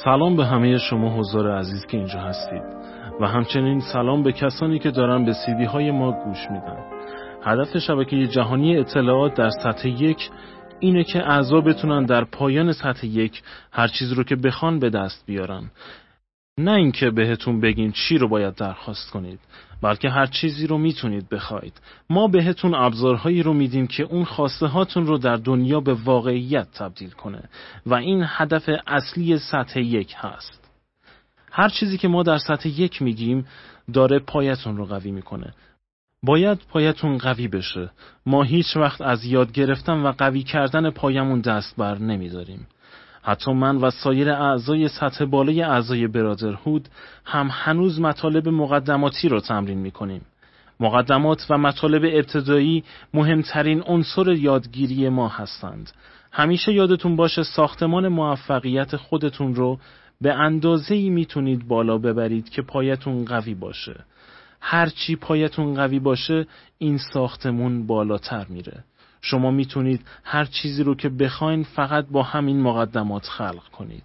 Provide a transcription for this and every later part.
سلام به همه شما حضار عزیز که اینجا هستید و همچنین سلام به کسانی که دارن به سیدی های ما گوش میدن. هدف شبکه جهانی اطلاعات در سطح 1 اینه که اعضا بتونن در پایان سطح 1 هر چیز رو که بخوان به دست بیارن. نه اینکه بهتون بگیم چی رو باید درخواست کنید، بلکه هر چیزی رو میتونید بخواید. ما بهتون ابزارهایی رو میدیم که اون خواسته هاتون رو در دنیا به واقعیت تبدیل کنه و این هدف اصلی سطح 1 هست. هر چیزی که ما در سطح 1 میگیم داره پایتون رو قوی میکنه. باید پایتون قوی بشه. ما هیچ وقت از یاد گرفتن و قوی کردن پایمون دست بر نمیداریم. حتی من و سایر اعضای سطح بالای اعضای برادرهود هم هنوز مطالب مقدماتی رو تمرین میکنیم. مقدمات و مطالب ابتدایی مهمترین عنصر یادگیری ما هستند. همیشه یادتون باشه ساختمان موفقیت خودتون رو به اندازه‌ای میتونید بالا ببرید که پایتون قوی باشه. هرچی پایتون قوی باشه این ساختمون بالاتر میره. شما میتونید هر چیزی رو که بخواین فقط با همین مقدمات خلق کنید.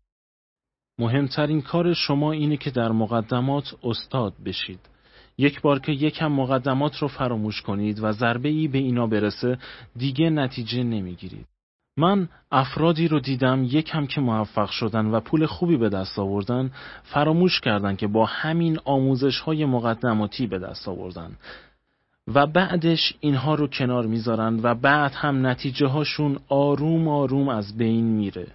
مهمترین کار شما اینه که در مقدمات استاد بشید. یک بار که یکم مقدمات رو فراموش کنید و ضربه‌ای به اینا برسه دیگه نتیجه نمیگیرید. من افرادی رو دیدم یکم که موفق شدن و پول خوبی به دست آوردن فراموش کردن که با همین آموزش‌های مقدماتی به دست آوردن و بعدش اینها رو کنار میذارن و بعد هم نتیجه هاشون آروم آروم از بین میره.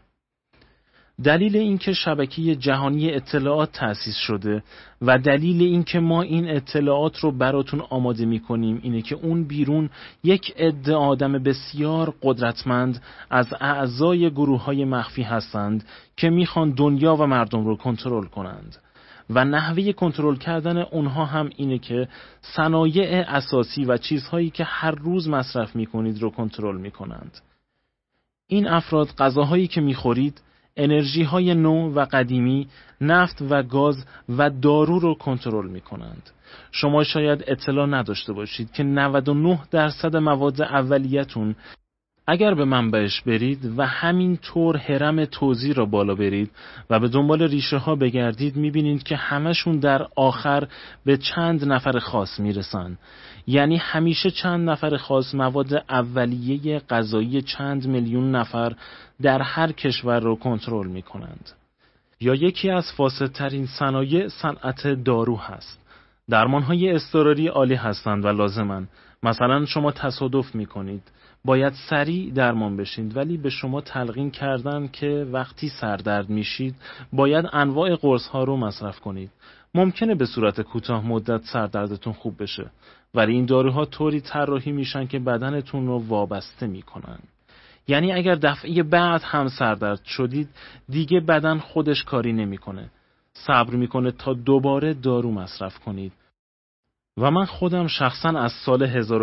دلیل اینکه شبکه جهانی اطلاعات تأسیس شده و دلیل اینکه ما این اطلاعات رو براتون آماده میکنیم اینه که اون بیرون یک عده آدم بسیار قدرتمند از اعضای گروه‌های مخفی هستند که میخوان دنیا و مردم رو کنترل کنند. و نحوه کنترل کردن اونها هم اینه که صنایع اساسی و چیزهایی که هر روز مصرف میکنید رو کنترل میکنند. این افراد غذاهایی که میخورید، انرژی‌های نو و قدیمی، نفت و گاز و دارو رو کنترل میکنند. شما شاید اطلاع نداشته باشید که 99% مواد اولیه‌تون اگر به منبعش برید و همین طور هرم توزیع را بالا برید و به دنبال ریشه ها بگردید میبینید که همشون در آخر به چند نفر خاص میرسن. یعنی همیشه چند نفر خاص مواد اولیه غذایی چند میلیون نفر در هر کشور رو کنترل میکنند. یا یکی از فاسدترین صنایع صنعت دارو هست. درمانهای اضطراری عالی هستند و لازمن. مثلا شما تصادف میکنید، باید سریع درمان بشید، ولی به شما تلقین کردن که وقتی سردرد میشید باید انواع قرص ها رو مصرف کنید. ممکنه به صورت کوتاه مدت سردردتون خوب بشه، ولی این داروها طوری طراحی میشن که بدنتون رو وابسته میکنن. یعنی اگر دفعه بعد هم سردرد شدید دیگه بدن خودش کاری نمیکنه، صبر میکنه تا دوباره دارو مصرف کنید. و من خودم شخصا از سال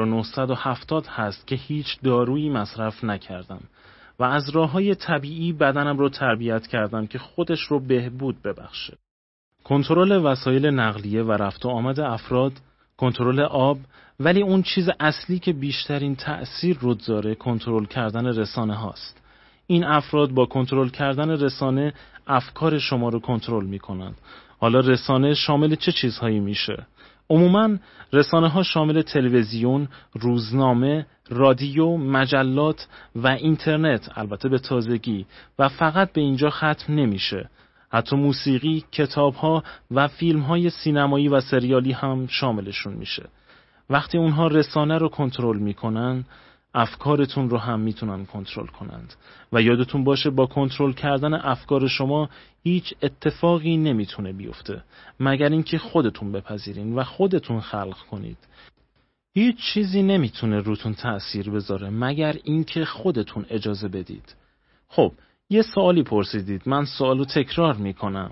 1970 هست که هیچ دارویی مصرف نکردم و از راههای طبیعی بدنم رو تربیت کردم که خودش رو بهبود ببخشه. کنترل وسایل نقلیه و رفت و آمد افراد، کنترل آب، ولی اون چیز اصلی که بیشترین تأثیر رو داره کنترل کردن رسانه هاست. این افراد با کنترل کردن رسانه افکار شما رو کنترل میکنن. حالا رسانه شامل چه چیزهایی میشه؟ عموماً رسانه ها شامل تلویزیون، روزنامه، رادیو، مجلات و اینترنت، البته به تازگی، و فقط به اینجا ختم نمیشه. حتی موسیقی، کتاب ها و فیلم های سینمایی و سریالی هم شاملشون میشه. وقتی اونها رسانه رو کنترل میکنن، افکارتون رو هم میتونن کنترل کنند. و یادتون باشه با کنترل کردن افکار شما هیچ اتفاقی نمیتونه بیفته مگر اینکه خودتون بپذیرین و خودتون خلق کنید. هیچ چیزی نمیتونه روتون تأثیر بذاره مگر اینکه خودتون اجازه بدید. خب یه سوالی پرسیدید، من سوالو تکرار میکنم.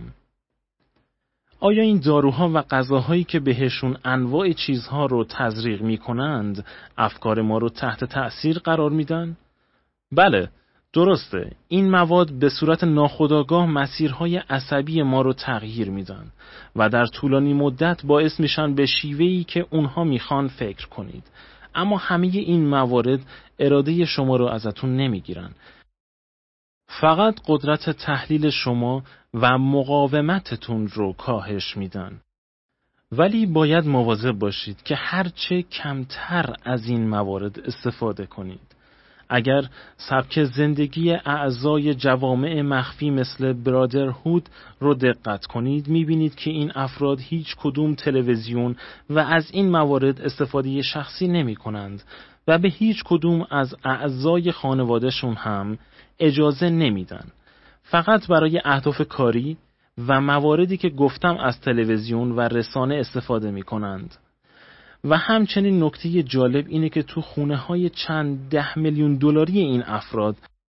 آیا این داروها و غذاهایی که بهشون انواع چیزها رو تزریق میکنند افکار ما رو تحت تأثیر قرار میدن؟ بله، درسته. این مواد به صورت ناخودآگاه مسیرهای عصبی ما رو تغییر میدن و در طولانی مدت باعث میشن به شیوهی که اونها میخوان فکر کنید. اما همه این موارد اراده شما رو ازتون نمیگیرن. فقط قدرت تحلیل شما و مقاومتتون رو کاهش میدن. ولی باید مواظب باشید که هرچه کمتر از این موارد استفاده کنید. اگر سبک زندگی اعضای جوامع مخفی مثل برادرهود رو دقت کنید، میبینید که این افراد هیچ کدوم تلویزیون و از این موارد استفاده شخصی نمی کنند و به هیچ کدوم از اعضای خانوادهشون هم اجازه نمیدن. فقط برای اهداف کاری و مواردی که گفتم از تلویزیون و رسانه استفاده می کنند. و همچنین نکته جالب اینه که تو خونه های چند 10 میلیون دلاری این افراد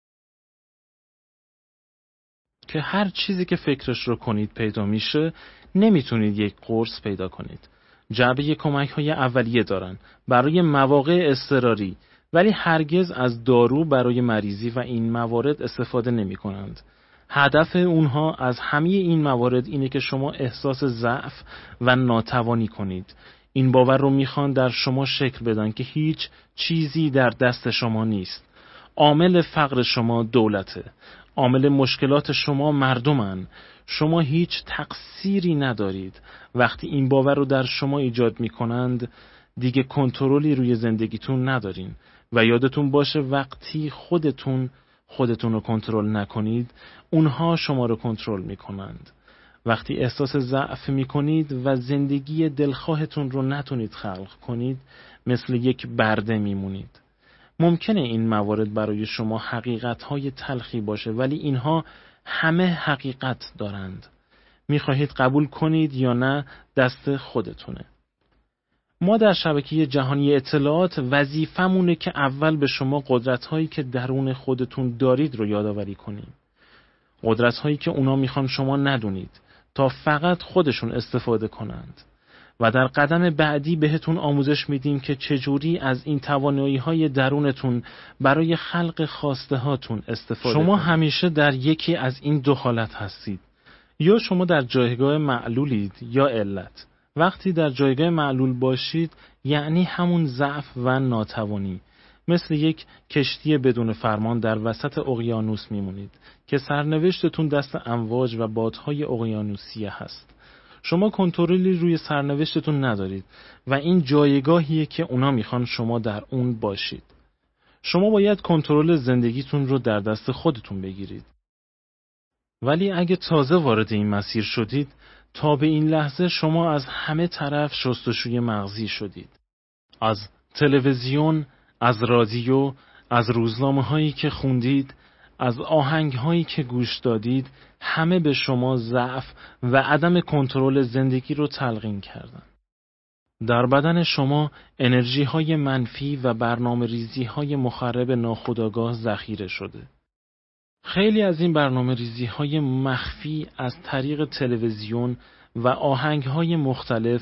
که هر چیزی که فکرش رو کنید پیدا میشه، نمیتونید یک قرص پیدا کنید. جعبه کمک های اولیه دارن برای مواقع اضطراری، ولی هرگز از دارو برای مریضی و این موارد استفاده نمی کنند. هدف اونها از همه این موارد اینه که شما احساس ضعف و ناتوانی کنید. این باور رو میخوان در شما شکل بدن که هیچ چیزی در دست شما نیست. عامل فقر شما دولته. عامل مشکلات شما مردمن. شما هیچ تقصیری ندارید. وقتی این باور رو در شما ایجاد میکنند، دیگه کنترلی روی زندگیتون ندارین. و یادتون باشه وقتی خودتون رو کنترل نکنید، اونها شما رو کنترل میکنند. وقتی احساس ضعف میکنید و زندگی دلخواهتون رو نتونید خلق کنید، مثل یک برده میمونید. ممکنه این موارد برای شما حقیقت‌های تلخی باشه، ولی اینها همه حقیقت دارند. میخواهید قبول کنید یا نه، دست خودتونه. ما در شبکه جهانی اطلاعات وظیفمونه که اول به شما قدرت‌هایی که درون خودتون دارید رو یادآوری کنیم. قدرت‌هایی که اونا میخوان شما ندونید تا فقط خودشون استفاده کنند. و در قدم بعدی بهتون آموزش میدیم که چجوری از این توانایی‌های درونتون برای خلق خواسته هاتون استفاده کنید. شما همیشه در یکی از این دو حالت هستید. یا شما در جایگاه معلولید یا علت. وقتی در جایگاه معلول باشید یعنی همون ضعف و ناتوانی. مثل یک کشتی بدون فرمان در وسط اقیانوس میمونید که سرنوشتتون دست امواج و بادهای اقیانوسیه هست. شما کنترلی روی سرنوشتتون ندارید و این جایگاهیه که اونا میخوان شما در اون باشید. شما باید کنترل زندگیتون رو در دست خودتون بگیرید. ولی اگه تازه وارد این مسیر شدید، تا به این لحظه شما از همه طرف شستشوی مغزی شدید. از تلویزیون، از رادیو، از روزنامه‌هایی که خوندید، از آهنگ‌هایی که گوش دادید، همه به شما ضعف و عدم کنترل زندگی رو تلقین کردن. در بدن شما انرژی‌های منفی و برنامه‌ریزی‌های مخرب ناخودآگاه ذخیره شده. خیلی از این برنامه‌ریزی‌های مخفی از طریق تلویزیون و آهنگ‌های مختلف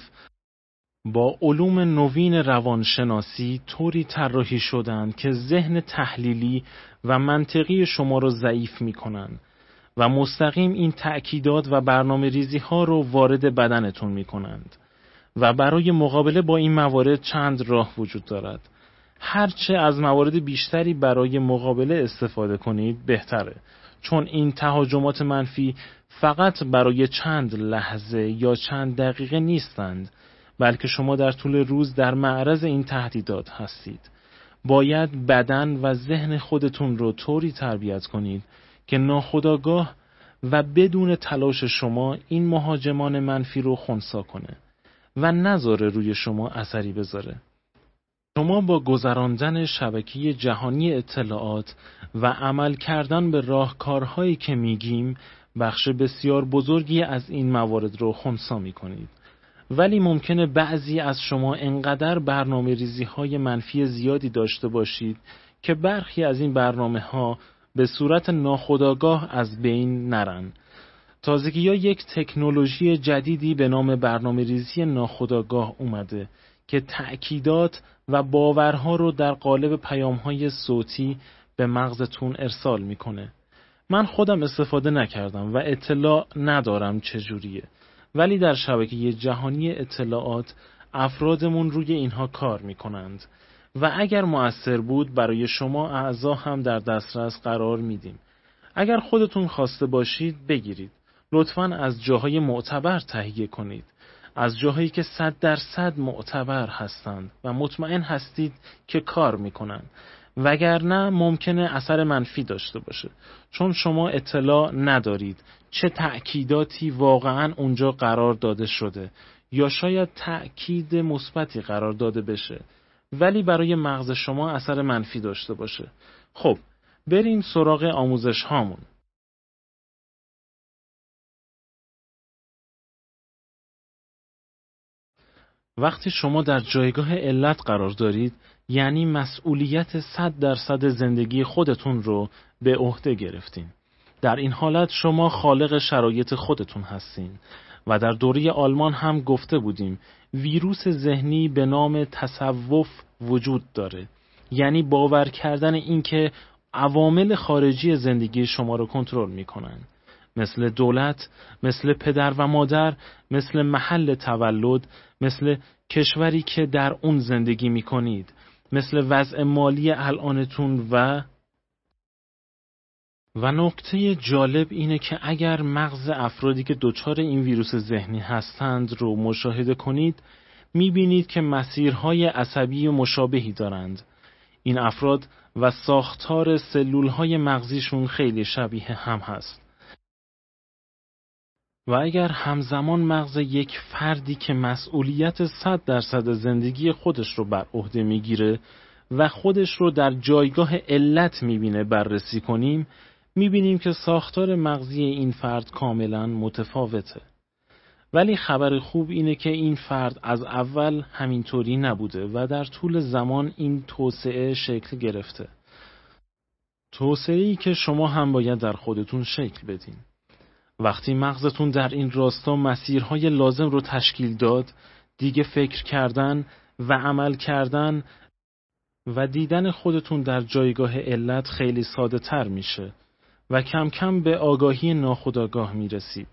با علوم نوین روانشناسی طوری طراحی شدند که ذهن تحلیلی و منطقی شما رو ضعیف می‌کنند و مستقیم این تأکیدات و برنامه‌ریزی‌ها رو وارد بدنتون می‌کنند. و برای مقابله با این موارد چند راه وجود دارد. هرچه از موارد بیشتری برای مقابله استفاده کنید بهتره، چون این تهاجمات منفی فقط برای چند لحظه یا چند دقیقه نیستند، بلکه شما در طول روز در معرض این تهدیدات هستید. باید بدن و ذهن خودتون رو طوری تربیت کنید که ناخودآگاه و بدون تلاش شما این مهاجمان منفی رو خنثی کنه و نذاره روی شما اثری بذاره. شما با گذراندن شبکه جهانی اطلاعات و عمل کردن به راهکارهایی که میگیم، بخش بسیار بزرگی از این موارد رو خنثی میکنید. ولی ممکنه بعضی از شما انقدر برنامه‌ریزی‌های منفی زیادی داشته باشید که برخی از این برنامه‌ها به صورت ناخودآگاه از بین نرن. تازگی‌ها یک تکنولوژی جدیدی به نام برنامه‌ریزی ناخودآگاه اومده که تأکیدات و باورها رو در قالب پیام‌های صوتی به مغزتون ارسال میکنه. من خودم استفاده نکردم و اطلاع ندارم چجوریه، ولی در شبکه جهانی اطلاعات افرادمون روی اینها کار میکنند و اگر مؤثر بود برای شما اعضا هم در دسترس قرار میدیم. اگر خودتون خواسته باشید بگیرید. لطفاً از جاهای معتبر تهیه کنید. از جاهایی که 100% معتبر هستند و مطمئن هستید که کار میکنن. وگرنه ممکنه اثر منفی داشته باشه، چون شما اطلاع ندارید چه تأکیداتی واقعاً اونجا قرار داده شده، یا شاید تأکید مثبتی قرار داده بشه ولی برای مغز شما اثر منفی داشته باشه. خب بریم سراغ آموزش هامون. وقتی شما در جایگاه علت قرار دارید، یعنی مسئولیت 100% زندگی خودتون رو به عهده گرفتین. در این حالت شما خالق شرایط خودتون هستین و در دوره آلمان هم گفته بودیم ویروس ذهنی به نام تصوف وجود داره، یعنی باور کردن این که عوامل خارجی زندگی شما رو کنترل میکنن، مثل دولت، مثل پدر و مادر، مثل محل تولد، مثل کشوری که در اون زندگی میکنید، مثل وضع مالی الانتون و نکته جالب اینه که اگر مغز افرادی که دچار این ویروس ذهنی هستند رو مشاهده کنید، میبینید که مسیرهای عصبی مشابهی دارند. این افراد و ساختار سلولهای مغزیشون خیلی شبیه هم هست. و اگر همزمان مغز یک فردی که مسئولیت 100% زندگی خودش رو بر عهده میگیره و خودش رو در جایگاه علت میبینه بررسی کنیم، میبینیم که ساختار مغزی این فرد کاملا متفاوته. ولی خبر خوب اینه که این فرد از اول همینطوری نبوده و در طول زمان این توسعه شکل گرفته. توسعه‌ای که شما هم باید در خودتون شکل بدین. وقتی مغزتون در این راستا مسیرهای لازم رو تشکیل داد، دیگه فکر کردن و عمل کردن و دیدن خودتون در جایگاه علت خیلی ساده تر میشه و کم کم به آگاهی ناخودآگاه میرسید.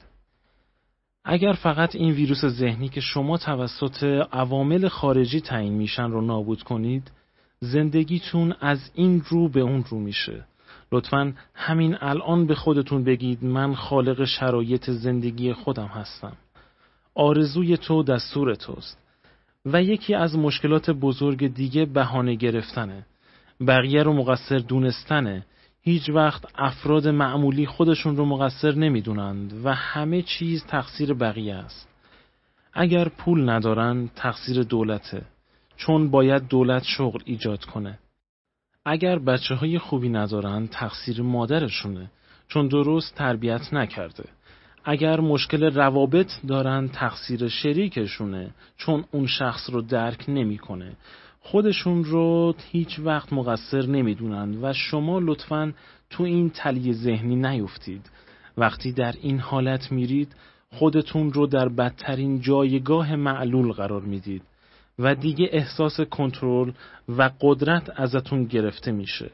اگر فقط این ویروس ذهنی که شما توسط عوامل خارجی تعیین میشن رو نابود کنید، زندگیتون از این رو به اون رو میشه. لطفاً همین الان به خودتون بگید من خالق شرایط زندگی خودم هستم. آرزوی تو دستور توست. و یکی از مشکلات بزرگ دیگه بهانه گرفتنه. بقیه رو مقصر دونستنه. هیچ وقت افراد معمولی خودشون رو مقصر نمیدونند و همه چیز تقصیر بقیه است. اگر پول ندارن تقصیر دولته، چون باید دولت شغل ایجاد کنه. اگر بچه‌های خوبی ندارن تقصیر مادرشونه، چون درست تربیت نکرده. اگر مشکل روابط دارن تقصیر شریکشونه، چون اون شخص رو درک نمیکنه. خودشون رو هیچ وقت مقصر نمیدونن و شما لطفاً تو این تله ذهنی نیفتید. وقتی در این حالت میرید خودتون رو در بدترین جایگاه معلول قرار میدید و دیگه احساس کنترل و قدرت ازتون گرفته میشه.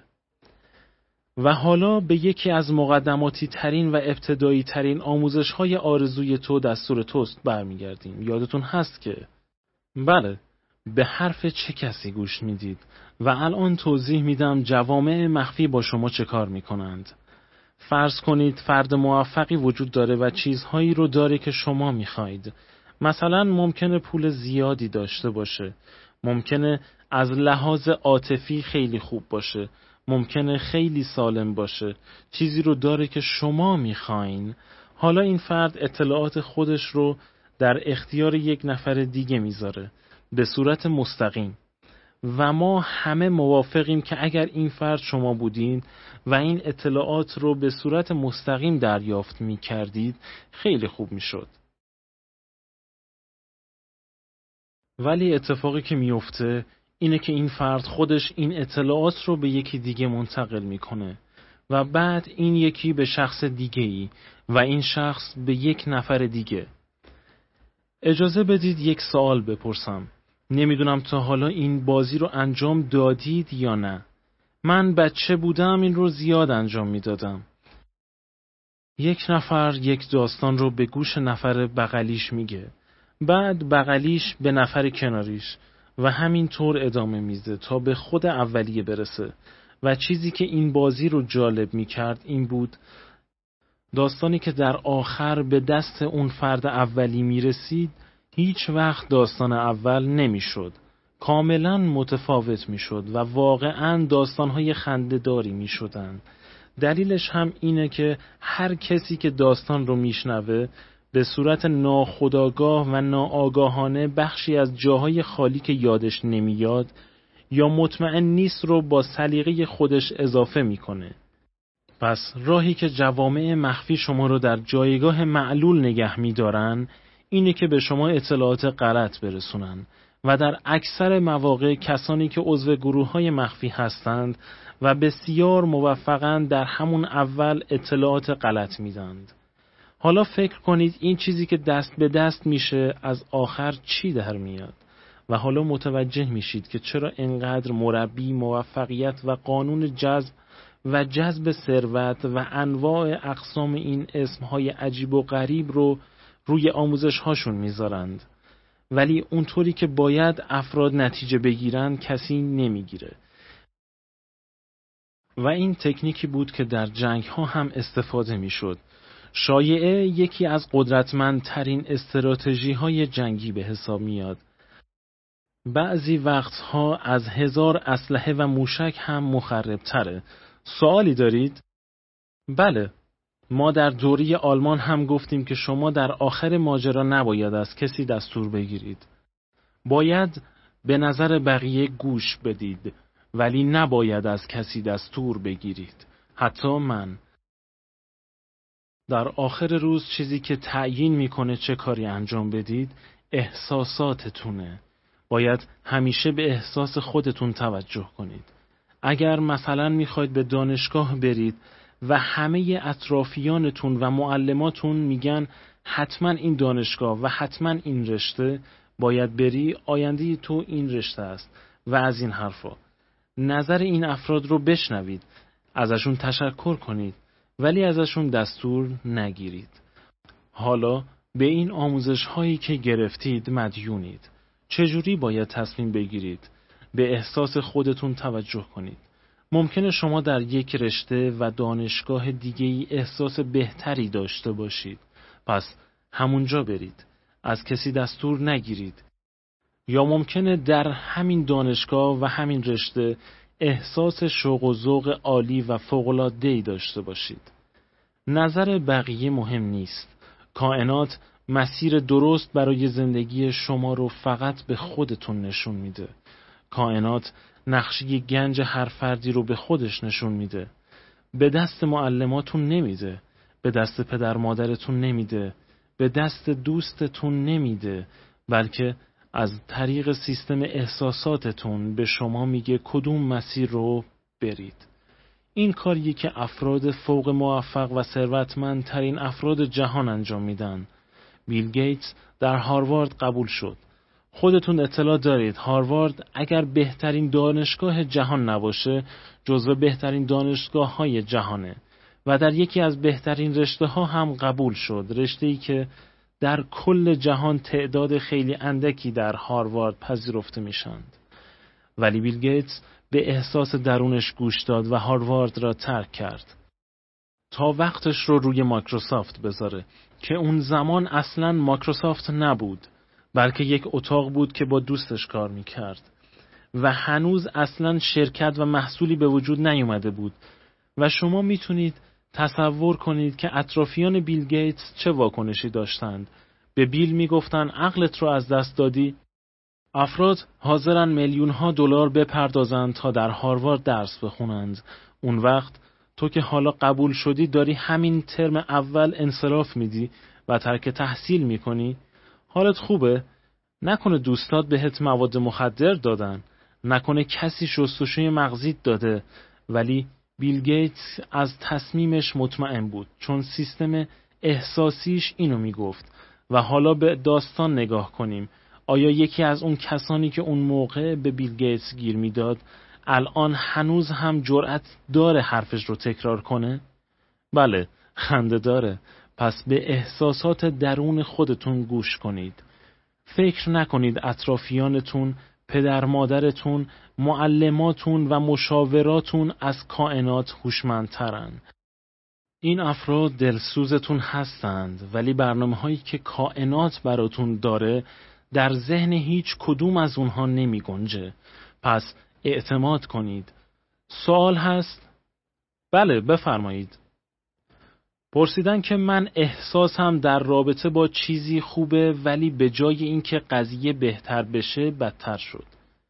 و حالا به یکی از مقدماتی ترین و ابتدایی ترین آموزش های آرزوی تو دستور توست برمیگردیم. یادتون هست که بله، به حرف چه کسی گوش میدید و الان توضیح میدم جوامع مخفی با شما چه کار میکنند. فرض کنید فرد موفقی وجود داره و چیزهایی رو داره که شما میخواید. مثلا ممکنه پول زیادی داشته باشه، ممکنه از لحاظ عاطفی خیلی خوب باشه، ممکنه خیلی سالم باشه، چیزی رو داره که شما میخواین. حالا این فرد اطلاعات خودش رو در اختیار یک نفر دیگه میذاره به صورت مستقیم و ما همه موافقیم که اگر این فرد شما بودین و این اطلاعات رو به صورت مستقیم دریافت میکردید خیلی خوب میشد. ولی اتفاقی که میفته اینه که این فرد خودش این اطلاعات رو به یکی دیگه منتقل میکنه و بعد این یکی به شخص دیگه‌ای و این شخص به یک نفر دیگه. اجازه بدید یک سوال بپرسم. نمیدونم تا حالا این بازی رو انجام دادید یا نه. من بچه بودم این رو زیاد انجام میدادم. یک نفر یک داستان رو به گوش نفر بغلیش میگه، بعد بغلیش به نفر کناریش و همین طور ادامه میده تا به خود اولیه برسه و چیزی که این بازی رو جالب می‌کرد این بود داستانی که در آخر به دست اون فرد اولی می‌رسید هیچ وقت داستان اول نمی‌شد. کاملاً متفاوت می‌شد و واقعاً داستان‌های خنده‌داری می‌شدند. دلیلش هم اینه که هر کسی که داستان رو میشنوه به صورت ناخودآگاه و ناآگاهانه بخشی از جاهای خالی که یادش نمیاد یا مطمئن نیست رو با سلیقه خودش اضافه میکنه. پس راهی که جوامع مخفی شما رو در جایگاه معلول نگه میدارن اینه که به شما اطلاعات غلط برسونن و در اکثر مواقع کسانی که عضو گروه‌های مخفی هستند و بسیار موفقاً در همون اول اطلاعات غلط میدند. حالا فکر کنید این چیزی که دست به دست میشه از آخر چی در میاد و حالا متوجه میشید که چرا اینقدر مربی، موفقیت و قانون جذب و جذب ثروت و انواع اقسام این اسمهای عجیب و غریب رو روی آموزش هاشون میذارند. ولی اونطوری که باید افراد نتیجه بگیرن کسی نمیگیره. و این تکنیکی بود که در جنگ ها هم استفاده میشد. شایعه یکی از قدرتمندترین استراتژی های جنگی به حساب میاد. بعضی وقتها از 1000 اسلحه و موشک هم مخرب تره. سوالی دارید؟ بله. ما در دوره آلمان هم گفتیم که شما در آخر ماجرا نباید از کسی دستور بگیرید. باید به نظر بقیه گوش بدید، ولی نباید از کسی دستور بگیرید. حتی من. در آخر روز چیزی که تعیین میکنه چه کاری انجام بدید، احساساتتونه. باید همیشه به احساس خودتون توجه کنید. اگر مثلا میخواید به دانشگاه برید و همه اطرافیانتون و معلماتون میگن حتما این دانشگاه و حتما این رشته باید بری، آینده تو این رشته است و از این حرفا. نظر این افراد رو بشنوید، ازشون تشکر کنید، ولی ازشون دستور نگیرید. حالا به این آموزش هایی که گرفتید مدیونید. چجوری باید تصمیم بگیرید؟ به احساس خودتون توجه کنید. ممکنه شما در یک رشته و دانشگاه دیگه‌ای احساس بهتری داشته باشید. پس همونجا برید. از کسی دستور نگیرید. یا ممکنه در همین دانشگاه و همین رشته احساس شوق و ذوق عالی و فوق‌العاده‌ای داشته باشید. نظر بقیه مهم نیست. کائنات مسیر درست برای زندگی شما رو فقط به خودتون نشون میده. کائنات نقشه گنج هر فردی رو به خودش نشون میده. به دست معلماتون نمیده. به دست پدر مادرتون نمیده. به دست دوستتون نمیده. بلکه از طریق سیستم احساساتتون به شما میگه کدوم مسیر رو برید. این کاریه که افراد فوق موفق و ثروتمندترین افراد جهان انجام میدن. بیل گیتس در هاروارد قبول شد. خودتون اطلاع دارید هاروارد اگر بهترین دانشگاه جهان نباشه جزو بهترین دانشگاه های جهانه و در یکی از بهترین رشته ها هم قبول شد. رشته‌ای که در کل جهان تعداد خیلی اندکی در هاروارد پذیرفته میشند. ولی بیل گیتس به احساس درونش گوش داد و هاروارد را ترک کرد تا وقتش رو روی مایکروسافت بذاره که اون زمان اصلاً مایکروسافت نبود، بلکه یک اتاق بود که با دوستش کار میکرد و هنوز اصلاً شرکت و محصولی به وجود نیومده بود و شما میتونید تصور کنید که اطرافیان بیل گیتس چه واکنشی داشتند. به بیل میگفتن عقلت رو از دست دادی؟ افراد حاضرن میلیون‌ها دلار بپردازند تا در هاروارد درس بخونند. اون وقت تو که حالا قبول شدی داری همین ترم اول انصراف میدی و ترک تحصیل میکنی؟ حالت خوبه؟ نکنه دوستات بهت مواد مخدر دادن؟ نکنه کسی شستشوی مغزیت داده؟ ولی بیل گیتس از تصمیمش مطمئن بود چون سیستم احساسیش اینو میگفت. و حالا به داستان نگاه کنیم. آیا یکی از اون کسانی که اون موقع به بیل گیتس گیر میداد الان هنوز هم جرأت داره حرفش رو تکرار کنه؟ بله، خنده داره. پس به احساسات درون خودتون گوش کنید. فکر نکنید اطرافیانتون پدر مادرتون، معلماتون و مشاوراتون از کائنات هوشمندترن. این افراد دلسوزتون هستند، ولی برنامه‌هایی که کائنات براتون داره در ذهن هیچ کدوم از اونها نمی گنجه. پس اعتماد کنید. سوال هست؟ بله، بفرمایید. پرسیدن که من احساسم در رابطه با چیزی خوبه، ولی به جای اینکه قضیه بهتر بشه بدتر شد.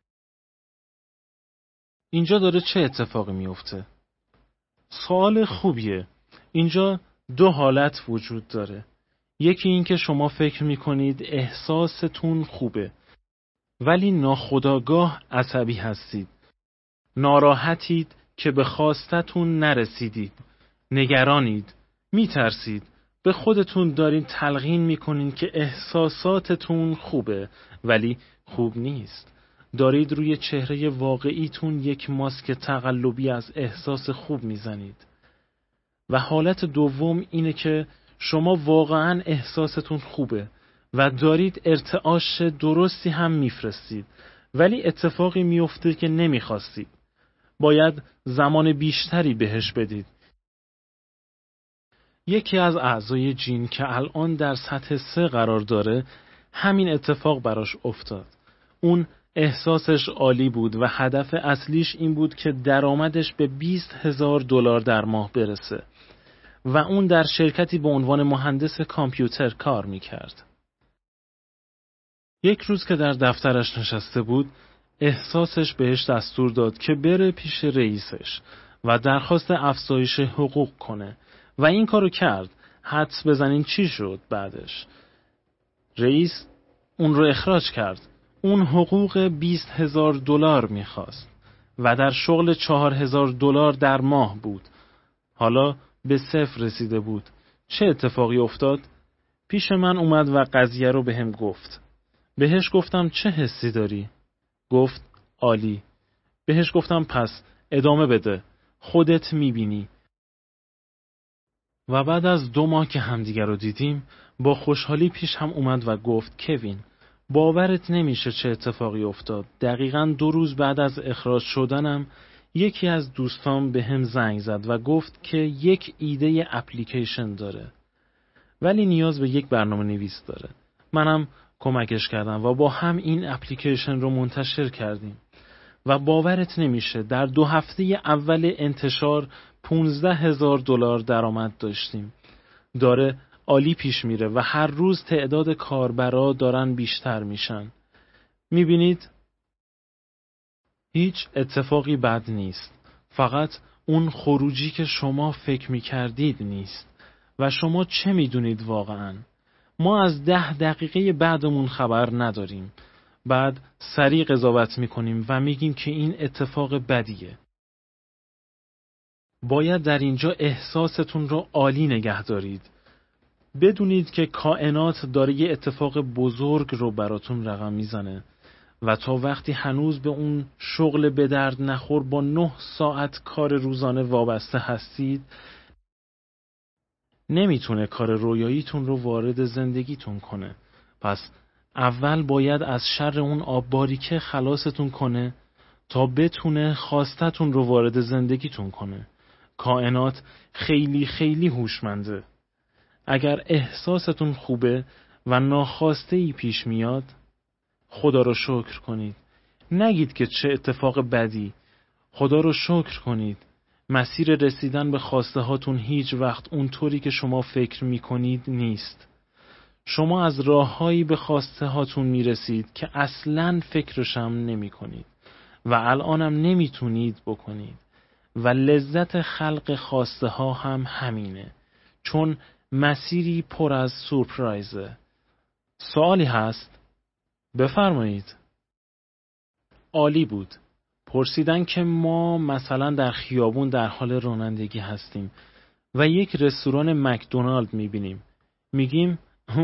اینجا داره چه اتفاقی میفته؟ سوال خوبیه. اینجا دو حالت وجود داره. یکی این که شما فکر میکنید احساستون خوبه، ولی ناخودآگاه عصبی هستید. ناراحتید که به خواستتون نرسیدید. نگرانید. میترسید. به خودتون دارین تلقین میکنین که احساساتتون خوبه، ولی خوب نیست. دارید روی چهره واقعیتون یک ماسک تقلبی از احساس خوب میزنید. و حالت دوم اینه که شما واقعا احساستون خوبه و دارید ارتعاش درستی هم میفرستید، ولی اتفاقی میفته که نمیخواستید. باید زمان بیشتری بهش بدید. یکی از اعضای جین که الان در سطح 3 قرار داره، همین اتفاق براش افتاد. اون احساسش عالی بود و هدف اصلیش این بود که درآمدش به $20,000 در ماه برسه و اون در شرکتی به عنوان مهندس کامپیوتر کار میکرد. یک روز که در دفترش نشسته بود، احساسش بهش دستور داد که بره پیش رئیسش و درخواست افزایش حقوق کنه و این کارو کرد. حدس بزنین چی شد بعدش؟ رئیس اون رو اخراج کرد. اون حقوق $20,000 میخواست و در شغل $4,000 در ماه بود. حالا به 0 رسیده بود. چه اتفاقی افتاد؟ پیش من اومد و قضیه رو بهم گفت. بهش گفتم چه حسی داری؟ گفت عالی. بهش گفتم پس ادامه بده. خودت میبینی. و بعد از 2 ماه که همدیگر رو دیدیم، با خوشحالی پیش هم اومد و گفت کوین، باورت نمیشه چه اتفاقی افتاد. دقیقاً 2 روز بعد از اخراج شدنم یکی از دوستام به هم زنگ زد و گفت که یک ایده اپلیکیشن داره، ولی نیاز به یک برنامه نویس داره. منم کمکش کردم و با هم این اپلیکیشن رو منتشر کردیم و باورت نمیشه در 2 هفته اول انتشار $15,000 درآمد داشتیم. داره عالی پیش میره و هر روز تعداد کاربرا دارن بیشتر میشن. میبینید؟ هیچ اتفاقی بد نیست. فقط اون خروجی که شما فکر میکردید نیست. و شما چه میدونید واقعا؟ ما از 10 دقیقه بعدمون خبر نداریم. بعد سریع قضاوت میکنیم و میگیم که این اتفاق بدیه. باید در اینجا احساستون رو عالی نگه دارید. بدونید که کائنات داره یه اتفاق بزرگ رو براتون رقم میزنه و تا وقتی هنوز به اون شغل به درد نخور با 9 ساعت کار روزانه وابسته هستید، نمیتونه کار رویاییتون رو وارد زندگیتون کنه. پس اول باید از شر اون آب باریکه خلاصتون کنه تا بتونه خواستتون رو وارد زندگیتون کنه. کائنات خیلی خیلی هوشمنده. اگر احساستون خوبه و ناخواسته ای پیش میاد، خدا رو شکر کنید. نگید که چه اتفاق بدی. خدا رو شکر کنید. مسیر رسیدن به خواسته هاتون هیچ وقت اونطوری که شما فکر میکنید نیست. شما از راههایی به خواسته هاتون میرسید که اصلاً فکرشم نمی کنید و الانم نمیتونید بکنید. و لذت خلق خواسته ها هم همینه، چون مسیری پر از سورپرایزه. سوالی هست؟ بفرمایید. عالی بود. پرسیدن که ما مثلا در خیابون در حال رانندگی هستیم و یک رستوران مکدونالد میبینیم. میگیم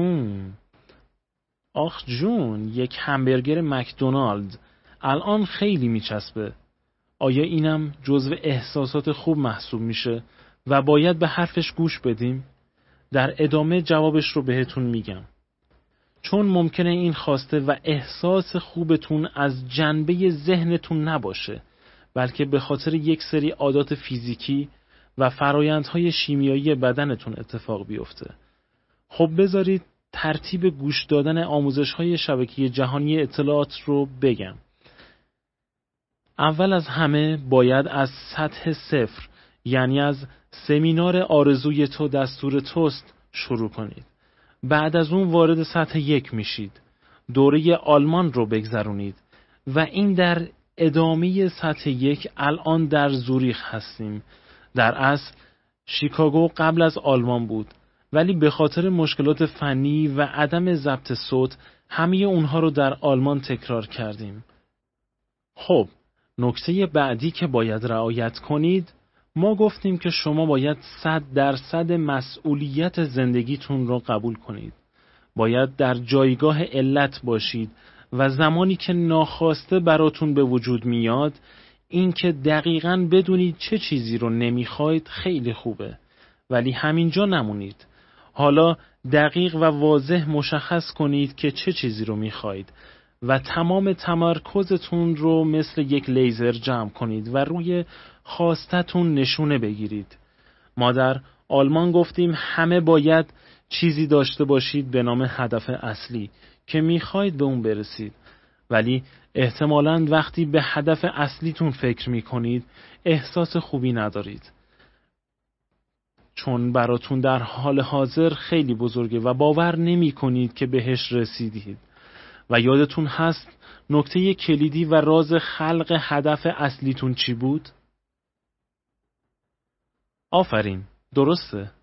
آخ جون، یک همبرگر مکدونالد الان خیلی میچسبه. آیا اینم جزو احساسات خوب محسوب میشه و باید به حرفش گوش بدیم؟ در ادامه جوابش رو بهتون میگم. چون ممکنه این خواسته و احساس خوبتون از جنبه ذهنتون نباشه، بلکه به خاطر یک سری عادات فیزیکی و فرایندهای شیمیایی بدنتون اتفاق بیفته. خب بذارید ترتیب گوش دادن آموزش‌های شبکه جهانی اطلاعات رو بگم. اول از همه باید از سطح 0، یعنی از سمینار آرزوی تو دستور توست شروع کنید. بعد از اون وارد سطح 1 میشید. دوره آلمان رو بگذرونید و این در ادامه سطح 1. الان در زوریخ هستیم. در اصل شیکاگو قبل از آلمان بود، ولی به خاطر مشکلات فنی و عدم ضبط صوت همه اونها رو در آلمان تکرار کردیم. خب نکته بعدی که باید رعایت کنید، ما گفتیم که شما باید 100% مسئولیت زندگیتون رو قبول کنید. باید در جایگاه علت باشید و زمانی که ناخواسته براتون به وجود میاد، این که دقیقاً بدونید چه چیزی رو نمیخواید خیلی خوبه، ولی همینجا نمونید. حالا دقیق و واضح مشخص کنید که چه چیزی رو میخواید و تمام تمرکزتون رو مثل یک لیزر جمع کنید و روی خواستتون نشونه بگیرید. ما در آلمان گفتیم همه باید چیزی داشته باشید به نام هدف اصلی که میخواید به اون برسید، ولی احتمالاً وقتی به هدف اصلیتون فکر میکنید احساس خوبی ندارید، چون براتون در حال حاضر خیلی بزرگه و باور نمی کنید که بهش رسیدید. و یادتون هست نکته کلیدی و راز خلق هدف اصلیتون چی بود؟ آفرین، درسته.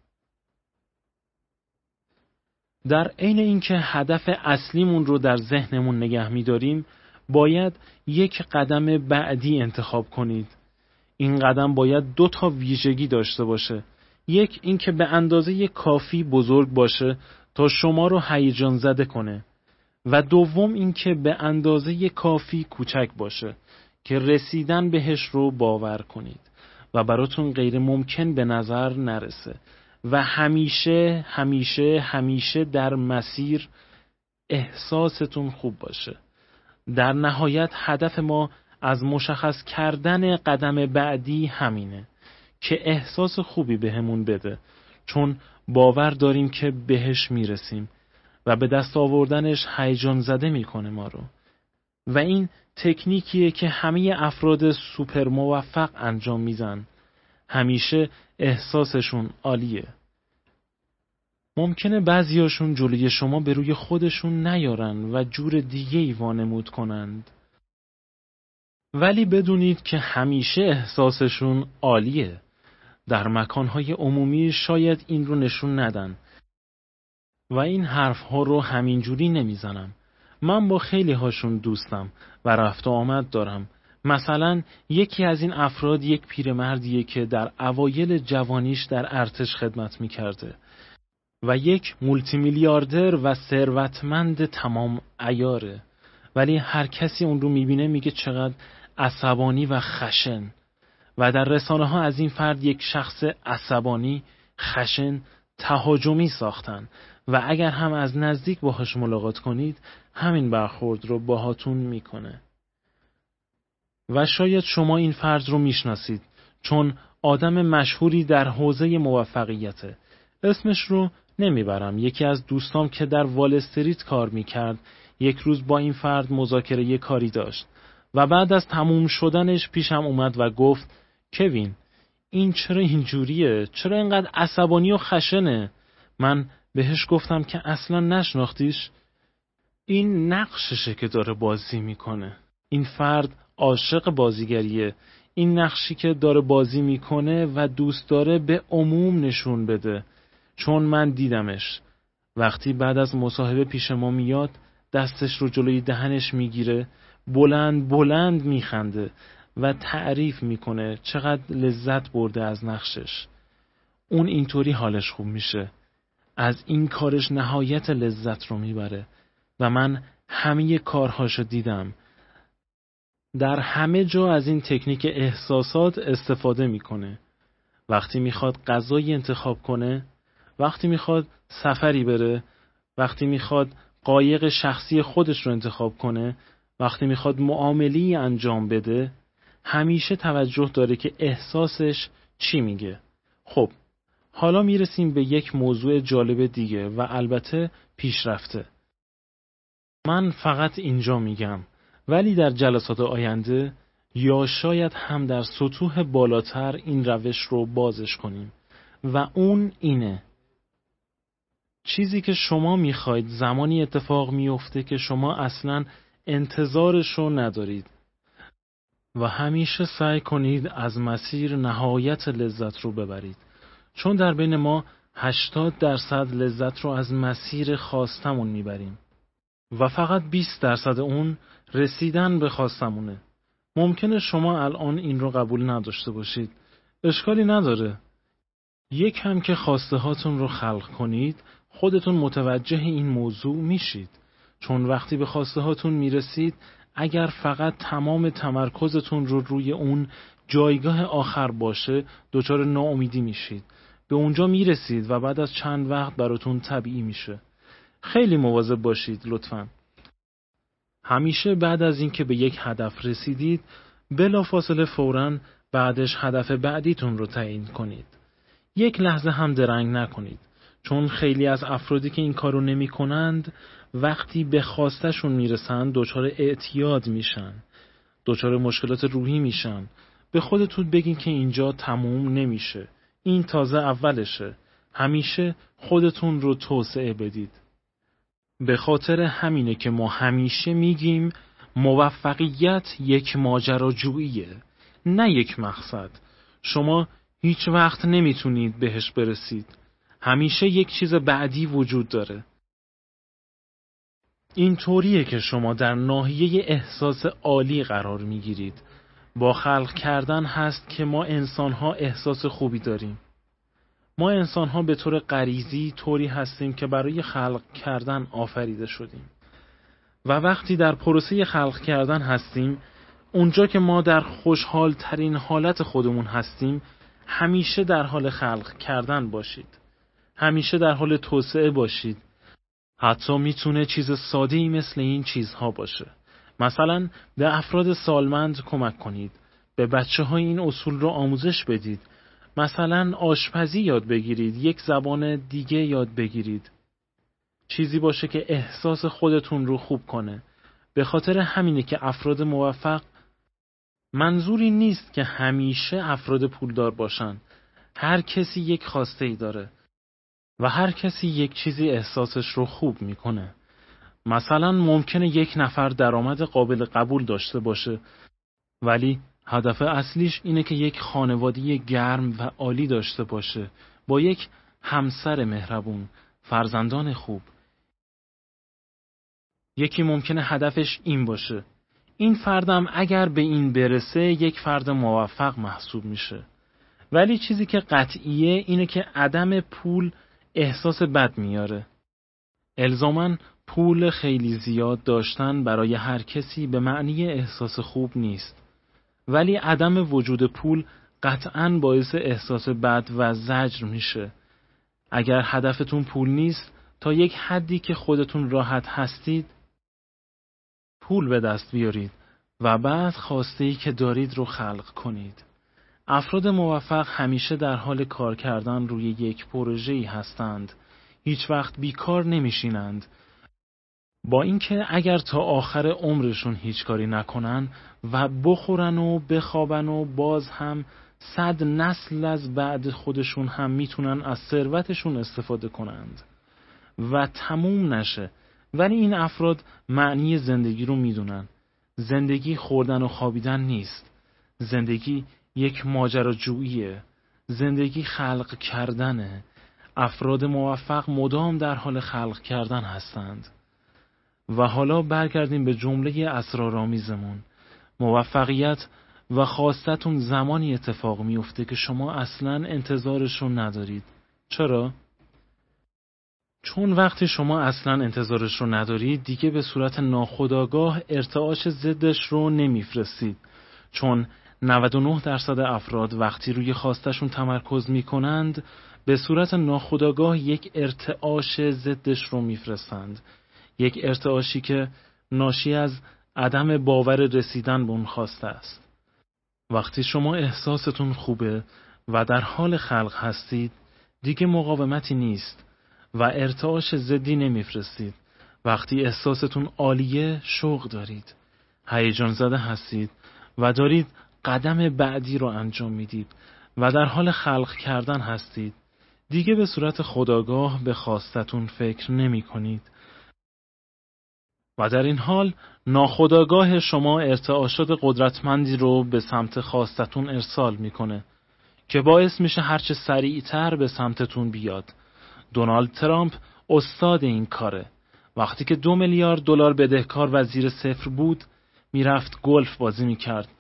در عین اینکه هدف اصلیمون رو در ذهنمون نگه می‌داریم، باید یک قدم بعدی انتخاب کنید. این قدم باید 2 ویژگی داشته باشه. یک، اینکه به اندازه کافی بزرگ باشه تا شما رو هیجان زده کنه، و دوم اینکه به اندازه کافی کوچک باشه که رسیدن بهش رو باور کنید و براتون غیر ممکن به نظر نرسه و همیشه همیشه همیشه در مسیر احساستون خوب باشه. در نهایت هدف ما از مشخص کردن قدم بعدی همینه که احساس خوبی بهمون بده، چون باور داریم که بهش میرسیم و به دست آوردنش هیجان زده میکنه ما رو. و این تکنیکیه که همه افراد سوپر موفق انجام میدن. همیشه احساسشون عالیه. ممکنه بعضیاشون جلوی شما به روی خودشون نیارن و جور دیگه‌ای وانمود کنند، ولی بدونید که همیشه احساسشون عالیه. در مکانهای عمومی شاید این رو نشون ندن و این حرفها رو همینجوری نمیزنم. من با خیلی هاشون دوستم و رفت و آمد دارم. مثلا یکی از این افراد یک پیرمردیه که در اوایل جوانیش در ارتش خدمت میکرده و یک مولتی میلیاردر و ثروتمند تمام عیاره، ولی هر کسی اون رو میبینه میگه چقدر عصبانی و خشن، و در رسانه ها از این فرد یک شخص عصبانی، خشن، تهاجمی ساختن و اگر هم از نزدیک باهاش ملاقات کنید همین برخورد رو باهاتون میکنه. و شاید شما این فرد رو میشناسید، چون آدم مشهوری در حوزه موفقیته. اسمش رو نمیبرم. یکی از دوستام که در وال استریت کار میکرد یک روز با این فرد مذاکره کاری داشت و بعد از تموم شدنش پیشم اومد و گفت کوین، این چرا اینجوریه؟ چرا اینقدر عصبانی و خشنه؟ من بهش گفتم که اصلا نشناختیش؟ این نقششه که داره بازی میکنه. این فرد عاشق بازیگریه. این نقشی که داره بازی میکنه و دوست داره به عموم نشون بده، چون من دیدمش. وقتی بعد از مصاحبه پیش ما میاد دستش رو جلوی دهنش میگیره، بلند بلند میخنده و تعریف میکنه چقدر لذت برده از نقشش. اون اینطوری حالش خوب میشه، از این کارش نهایت لذت رو میبره و من همه کارهاشو دیدم. در همه جا از این تکنیک احساسات استفاده میکنه. وقتی میخواد غذایی انتخاب کنه، وقتی میخواد سفری بره، وقتی میخواد قایق شخصی خودش رو انتخاب کنه، وقتی میخواد معامله‌ای انجام بده، همیشه توجه داره که احساسش چی میگه. خب، حالا میرسیم به یک موضوع جالب دیگه و البته پیشرفته. من فقط اینجا میگم، ولی در جلسات آینده یا شاید هم در سطوح بالاتر این روش رو بازش کنیم و اون اینه: چیزی که شما میخواید زمانی اتفاق میفته که شما اصلاً انتظارش رو ندارید و همیشه سعی کنید از مسیر نهایت لذت رو ببرید، چون در بین ما 80% لذت رو از مسیر خواستمون میبریم و فقط 20% اون رسیدن به خواستمونه. ممکنه شما الان این رو قبول نداشته باشید، اشکالی نداره. یک هم که خواسته هاتون رو خلق کنید، خودتون متوجه این موضوع میشید، چون وقتی به خواسته هاتون میرسید، اگر فقط تمام تمرکزتون رو روی اون جایگاه آخر باشه، دچار ناامیدی میشید. به اونجا میرسید و بعد از چند وقت براتون طبیعی میشه. خیلی مواظب باشید لطفاً. همیشه بعد از اینکه به یک هدف رسیدید، بلافاصله فوراً بعدش هدف بعدیتون رو تعیین کنید. یک لحظه هم درنگ نکنید، چون خیلی از افرادی که این کارو نمی کنند وقتی به خواستشون میرسن دچار اعتیاد میشن، دچار مشکلات روحی میشن. به خودتون بگین که اینجا تموم نمیشه، این تازه اولشه. همیشه خودتون رو توسعه بدید. به خاطر همینه که ما همیشه میگیم موفقیت یک ماجراجوییه، نه یک مقصد. شما هیچ وقت نمیتونید بهش برسید. همیشه یک چیز بعدی وجود داره. این طوریه که شما در ناحیه احساس عالی قرار میگیرید. با خلق کردن هست که ما انسان‌ها احساس خوبی داریم. ما انسان‌ها به طور غریزی طوری هستیم که برای خلق کردن آفریده شدیم. و وقتی در پروسه خلق کردن هستیم، اونجا که ما در خوشحال ترین حالت خودمون هستیم، همیشه در حال خلق کردن باشید. همیشه در حال توسعه باشید. حتی میتونه چیز ساده‌ای مثل این چیزها باشه. مثلا به افراد سالمند کمک کنید. به بچه‌ها این اصول رو آموزش بدید. مثلا آشپزی یاد بگیرید، یک زبان دیگه یاد بگیرید. چیزی باشه که احساس خودتون رو خوب کنه. به خاطر همینه که افراد موفق، منظوری نیست که همیشه افراد پولدار باشن. هر کسی یک خواسته‌ای داره و هر کسی یک چیزی احساسش رو خوب میکنه. مثلا ممکنه یک نفر درآمد قابل قبول داشته باشه، ولی هدف اصلیش اینه که یک خانواده گرم و عالی داشته باشه، با یک همسر مهربون، فرزندان خوب. یکی ممکنه هدفش این باشه. این فردم اگر به این برسه یک فرد موفق محسوب میشه. ولی چیزی که قطعیه اینه که عدم پول احساس بد میاره. الزاماً پول خیلی زیاد داشتن برای هر کسی به معنی احساس خوب نیست. ولی عدم وجود پول قطعاً باعث احساس بد و زجر میشه. اگر هدفتون پول نیست، تا یک حدی که خودتون راحت هستید، پول به دست بیارید و بعد خواسته‌ای که دارید رو خلق کنید. افراد موفق همیشه در حال کار کردن روی یک پروژه‌ای هستند. هیچ وقت بیکار نمیشینند. با اینکه اگر تا آخر عمرشون هیچ کاری نکنن و بخورن و بخوابن و باز هم 100 نسل از بعد خودشون هم میتونن از ثروتشون استفاده کنند و تموم نشه. ولی این افراد معنی زندگی رو میدونن. زندگی خوردن و خوابیدن نیست. زندگی یک ماجراجوییه. زندگی خلق کردنه. افراد موفق مدام در حال خلق کردن هستند. و حالا برگردیم به جمله اسرارآمیزمون. موفقیت و خواستتون زمانی اتفاق میفته که شما اصلاً انتظارش رو ندارید. چرا؟ چون وقتی شما اصلاً انتظارش رو ندارید، دیگه به صورت ناخودآگاه ارتعاش ضدش رو نمیفرستید. چون 99% افراد وقتی روی خواستشون تمرکز میکنند، به صورت ناخودآگاه یک ارتعاش ضدش رو میفرستند. یک ارتعاشی که ناشی از عدم باور رسیدن به اون خواسته است. وقتی شما احساستون خوبه و در حال خلق هستید، دیگه مقاومتی نیست و ارتعاش ضدی نمیفرستید. وقتی احساستون عالیه، شوق دارید، هیجان زده هستید و دارید قدم بعدی رو انجام میدید و در حال خلق کردن هستید. دیگه به صورت خودآگاه به خواستتون فکر نمی کنید و در این حال ناخودآگاه شما ارتعاشات قدرتمندی رو به سمت خواستتون ارسال میکنه که باعث میشه هرچه سریعتر به سمتتون بیاد. دونالد ترامپ استاد این کاره. وقتی که 2 میلیارد دلار بدهکار و زیر صفر بود، میرفت گلف بازی میکرد.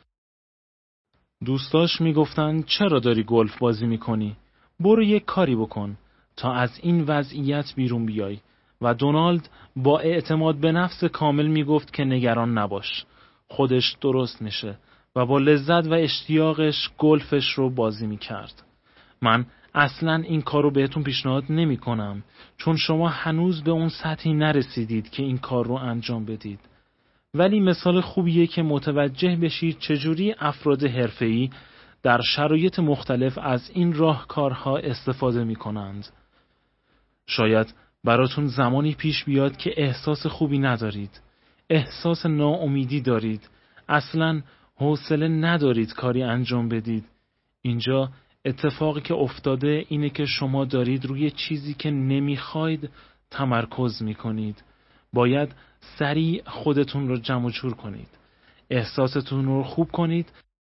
دوستاش میگفتن چرا داری گلف بازی میکنی؟ برو یک کاری بکن تا از این وضعیت بیرون بیای. و دونالد با اعتماد به نفس کامل میگفت که نگران نباش، خودش درست میشه و با لذت و اشتیاقش گلفش رو بازی میکرد. من اصلاً این کار رو بهتون پیشنهاد نمی کنم، چون شما هنوز به اون سطحی نرسیدید که این کار رو انجام بدید. ولی مثال خوبیه که متوجه بشید چجوری افراد حرفه‌ای در شرایط مختلف از این راهکارها استفاده می کنند. شاید براتون زمانی پیش بیاد که احساس خوبی ندارید، احساس ناامیدی دارید، اصلاً حوصله ندارید کاری انجام بدید. اینجا اتفاقی که افتاده اینه که شما دارید روی چیزی که نمیخواید تمرکز میکنید. باید سریع خودتون رو جمع و جور کنید، احساستون رو خوب کنید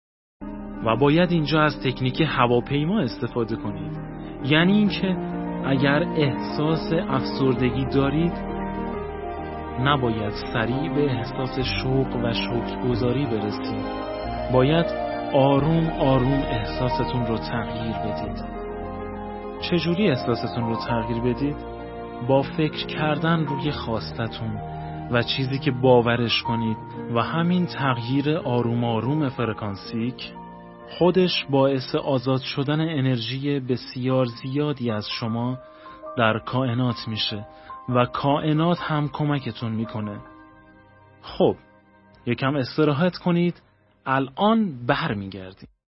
و باید اینجا از تکنیک هواپیما استفاده کنید. یعنی اینکه اگر احساس افسردگی دارید، نباید سریع به احساس شوق و شکرگزاری برسید. باید آروم آروم احساستون رو تغییر بدید. چجوری احساستون رو تغییر بدید؟ با فکر کردن روی خواستتون و چیزی که باورش کنید و همین تغییر آروم آروم فرکانسیک خودش باعث آزاد شدن انرژی بسیار زیادی از شما در کائنات میشه و کائنات هم کمکتون میکنه. خب، یکم استراحت کنید، الان برمیگردیم.